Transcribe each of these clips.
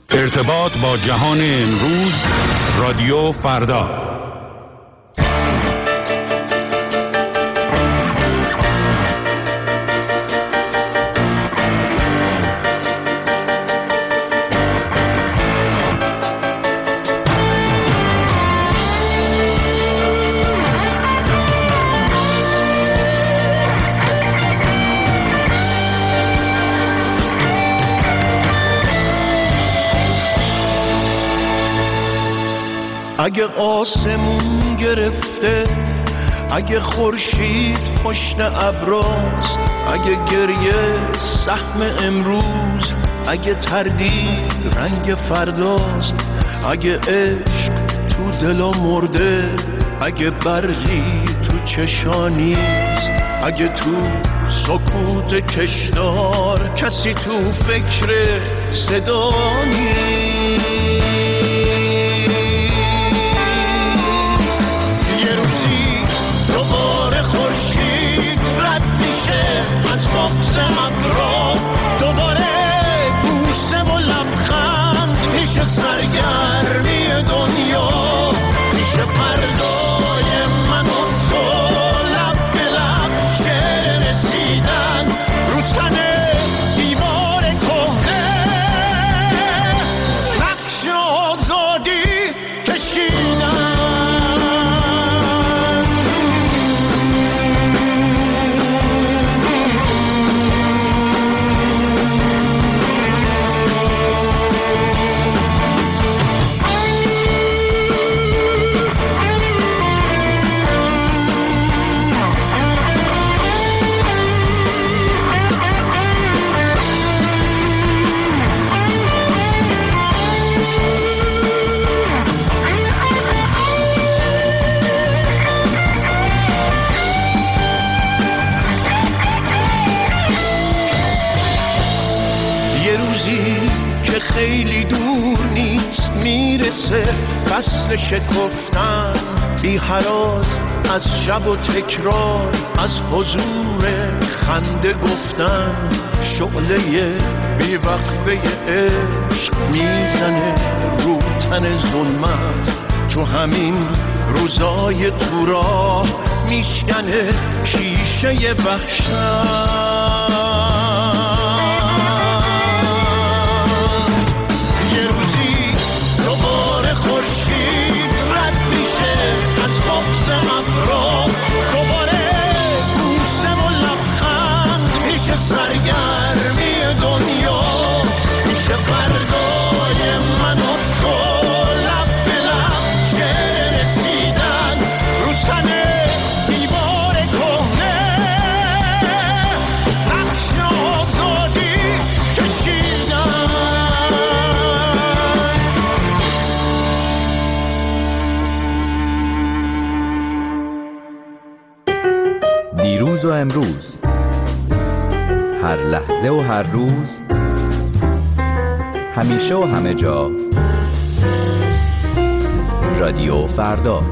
ارتباط با جهان امروز، رادیو فردا. اگه آسمون گرفته، اگه خورشید پشت ابراست، اگه گریه سهم امروز، اگه تردید رنگ فرداست، اگه عشق تو دلا مرده، اگه برقی تو چشانیست، اگه تو سکوت کشدار کسی تو فکر صدا نیست. بغض ابرا دوباره بوسه و لبخند میشه، سرگرمی دنیا میشه، فردای من و تو لب به لب شعر رسیدن رو تن دیوار کهنه، نقش آزادی کشیدن. خیلی دور نیست میرسه فصل شکفتن، بی هراس از شب و تکرار، از حضور خنده گفتن، شعله بی وقفه عشق میزنه رو تن ظلمت، تو همین روزای تو راه میشکنه شیشه وحشت. سرگرمی دنیا میشه، فردای من و تو لب به لب شعر رسیدن رو تن دیوار کهنه، نقش آزادی کشیدن. دیروز و امروز، هر لحظه و هر روز، همیشه و همه جا، رادیو فردا.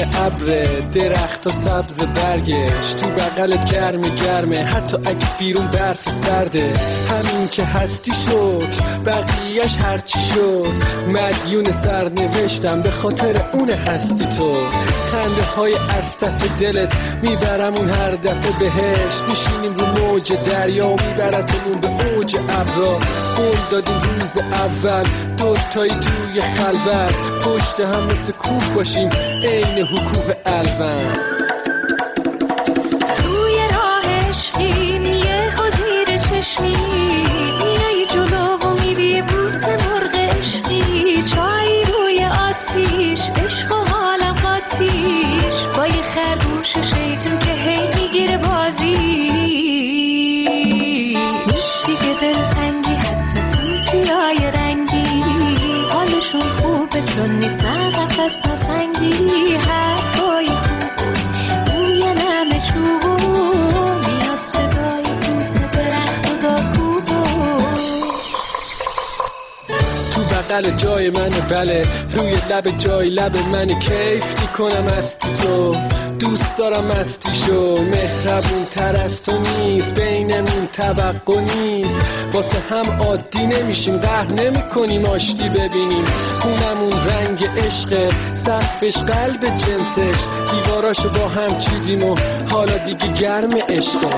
ابر، درخت و سبز برگش تو بغلت گرمه، حتی اگه بیرون برف سرده. همین که هستی شد بقیهش هرچی شد، مدیون سرنوشتم به خاطر اون هستی تو. خنده های از ته دلت میبرمون هر دفعه بهشت، میشینیم رو موج دریا میبرتمون به اوج ابرا. قول دادیم روز اول دوتایی توی خلوت، پشت هم مثل کوه باشیم عین حکوه الون. توی راه عشقیم یه زیر چشمی، میای جلو و میری بوس مرغ عشقی، چای روی آتیش عشق و حالم قاتیش، با یه خرگوش شیطون که هی میگیره بازی. نیست دیگه دلتنگی حتی تو جیای رنگی، حالشون خوبه چون نیستن قفص نسنگی. حرفای خوب بوی نم چوب، میاد صدای بوس درخت و داکوبو. تو بغل جای منه بله، روی لب جای لب منه، کیف میکنم از تو، دوست دارم مستیشو. مهربون تر از تو نیست، بینمون توقع نیست، واسه هم عادی نمیشیم، قهر نمی کنیم آشتی ببینیم. خونمون رنگ عشقه، سقفش قلب جنسش، دیواراشو با هم چیدیم و حالا دیگه گرم عشقه.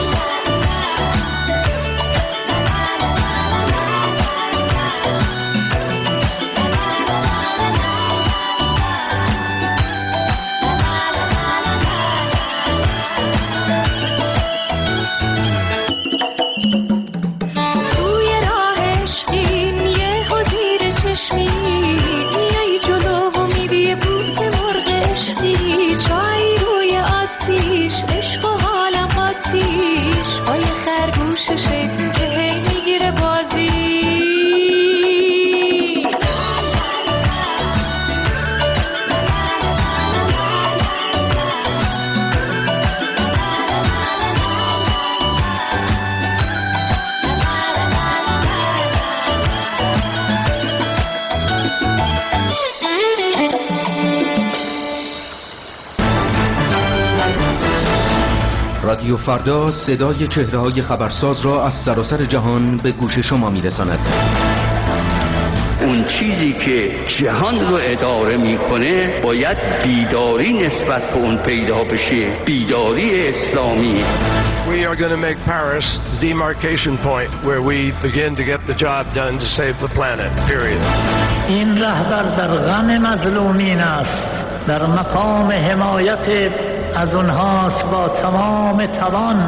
رادیو فردا صدای چهره‌های خبرساز را از سراسر جهان به گوش شما می‌رساند. اون چیزی که جهان رو اداره میکنه باید بیداری نسبت به اون پیدا بشه، بیداری اسلامی. We are going to make Paris the demarcation point where we begin to get the job done to save the planet. Period. این رهبر در غم مظلومین است، در مقام حمایت از اونهاست با تمام توان.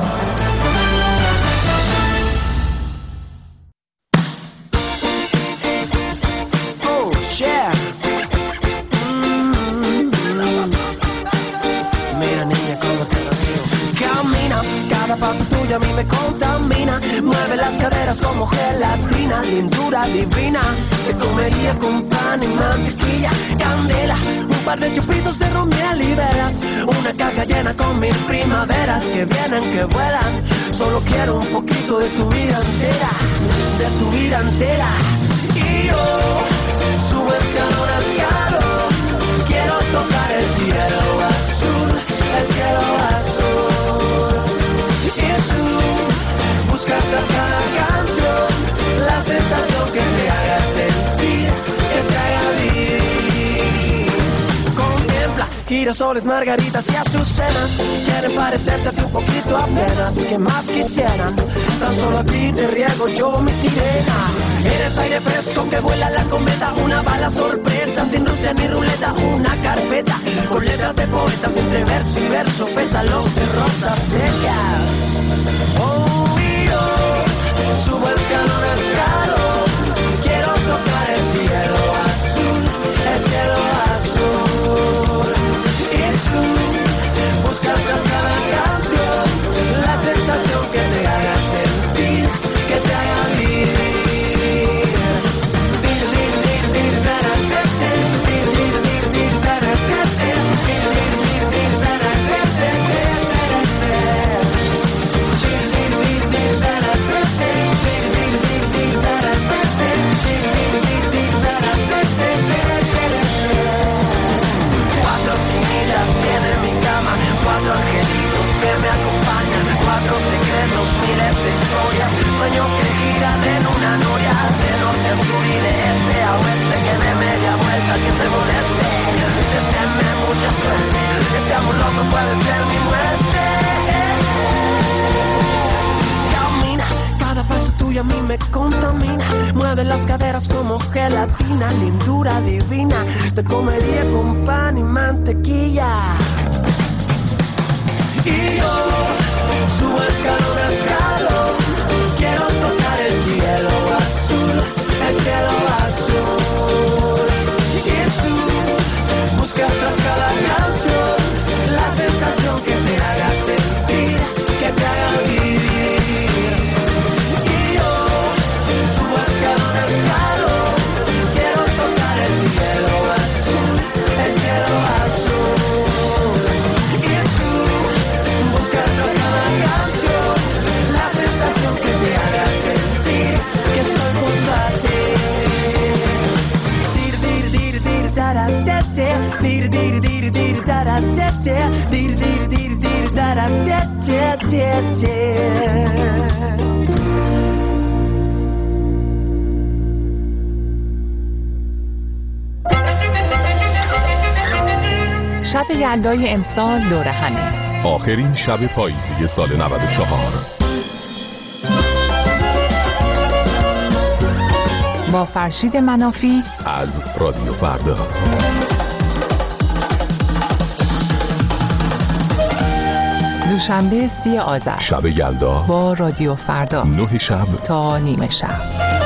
A mí me contamina, mueve las caderas como gelatina, lindura divina, te comería con pan y mantequilla, candela, un par de chupitos de ron, miel y velas, una caja llena con mil primaveras que vienen, que vuelan, solo quiero un poquito de tu vida entera, de tu vida entera, y yo subo escalón a escalón, quiero tocar el cielo azul, el cielo azul. Buscas cada canción, la sensación que te haga sentir, que te haga vivir. Contempla girasoles, margaritas y azucenas, quieren parecerse a ti un poquito apenas. ¿Qué más quisieran? Tan solo a ti te riego yo mi sirena. Eres aire fresco que vuela la cometa, una bala sorpresa, sin Rusia ni ruleta, una carpeta con letras de poetas entre verso y verso, pétalos de rosas secas. Subo escalón a escalón, quiero tocar el cielo azul, el cielo azul. Y tú buscas tras cada canción la sensación que te haga sentir, que te haga vivir. me contamina. Mueve las caderas como gelatina, lindura divina. Te comería con pan y mantequilla. Y yo subo escalón a escalón, quiero tocar el cielo azul, el cielo azul. Y tú buscas tras cada canción la sensación que te haga sentir, que te haga vivir. Y yo subo escalón a escalón, quiero tocar el cielo azul, el cielo azul. Y tú buscas tras cada canción la sensación que te haga sentir que estoy junto a ti. Dir dir dir dir dara tete, dir dir dir dir dara tete, dir dir dir dir dara tete. شب یلدای امسال دور همی، آخرین شب پاییزی سال 94. با فرشید منافی از رادیو فردا. دوشنبه 30 آذر شب یلدا با رادیو فردا 9 شب تا نیمه شب.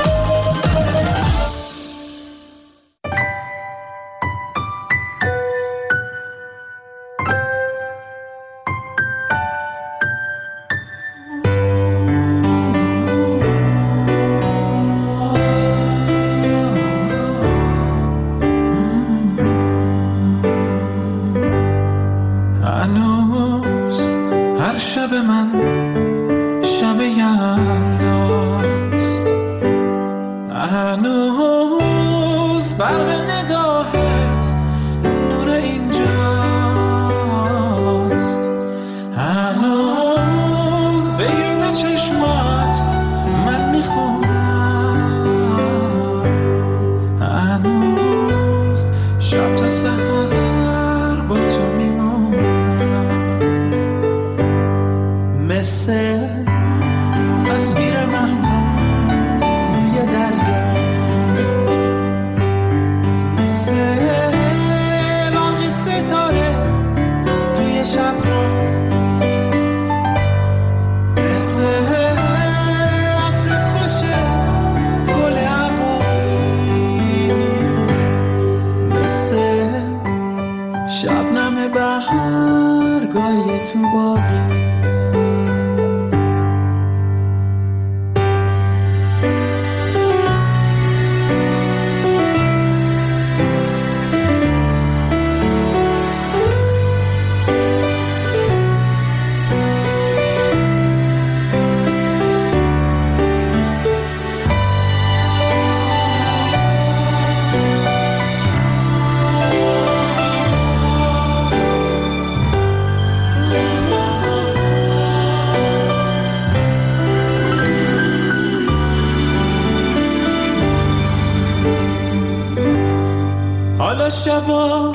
شبا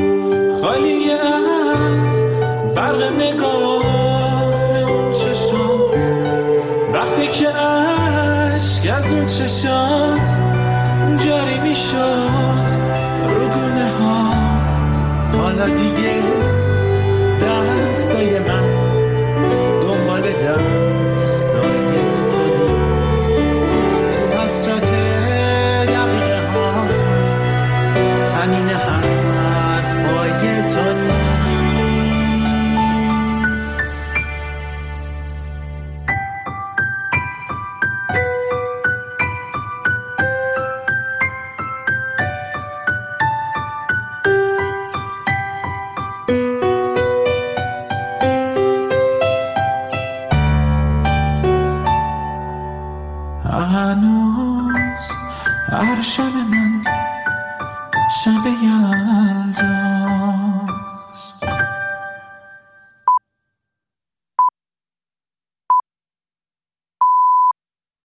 خالی از برق نگاه اون چشات، وقتی که عشق از اون چشات جاری میشد رو گونه هات. حالا دیگه دستای من دنبال دستای تو نیست، تو حسرت دقیقه ها تنین حرفای تو نیست. هنوز هر شب من شب یلداست.